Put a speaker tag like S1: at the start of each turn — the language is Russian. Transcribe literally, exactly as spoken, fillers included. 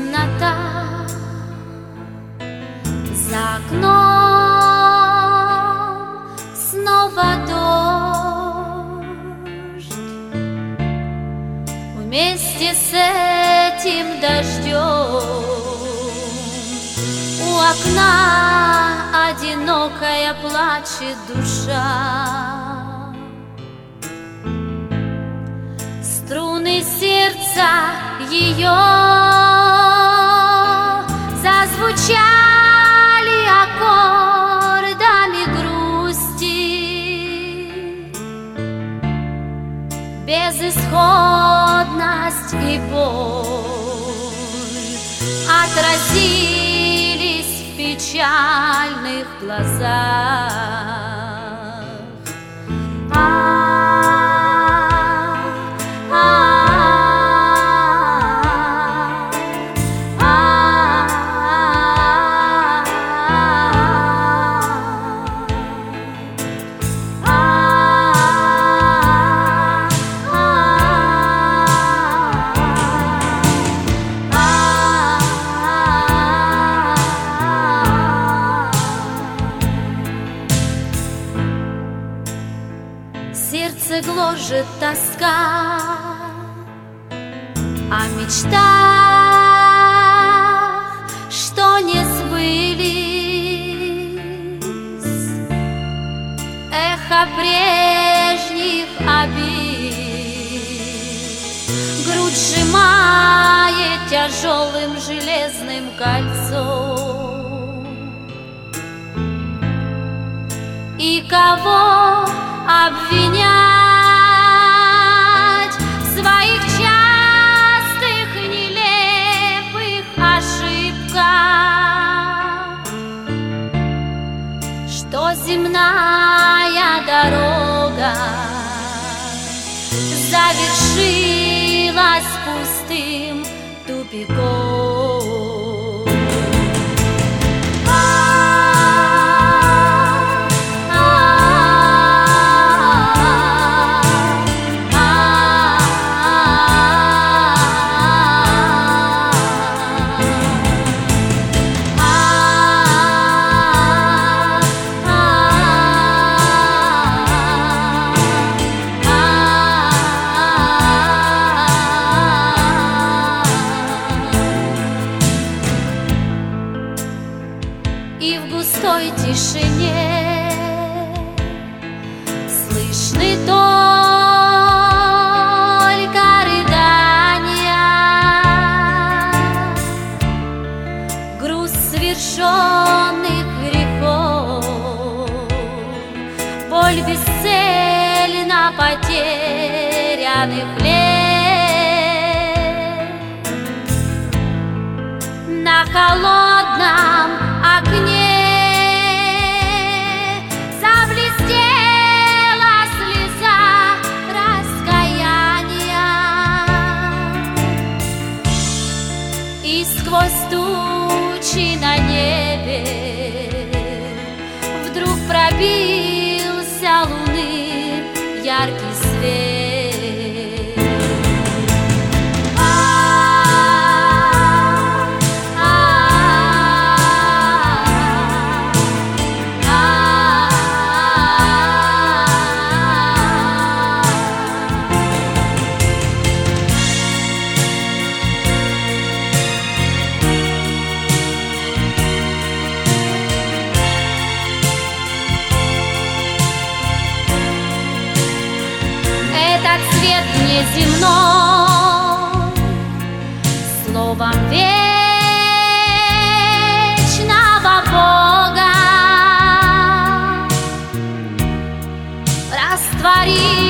S1: темнота, за окном снова дождь. Вместе с этим дождем у окна одинокая плачет душа. Струны сердца ее зазвучали аккордами грусти. Безысходность и боль отразились в печальных глазах. А сердце гложет тоска о мечтах, что не сбылись, эхо прежних обид грудь сжимает тяжелым железным кольцом. И кого обвинять в своих частых нелепых ошибках, что земная дорога завершилась пустым тупиком. И в густой тишине слышны только рыдания, груз свершенных грехов, боль бесцельно потерянных лет. На холодном окне заблестела слеза раскаяния, и сквозь тучи на небе вдруг пробился луны яркий свет. Этот свет неземной, словом вечного Бога, растворился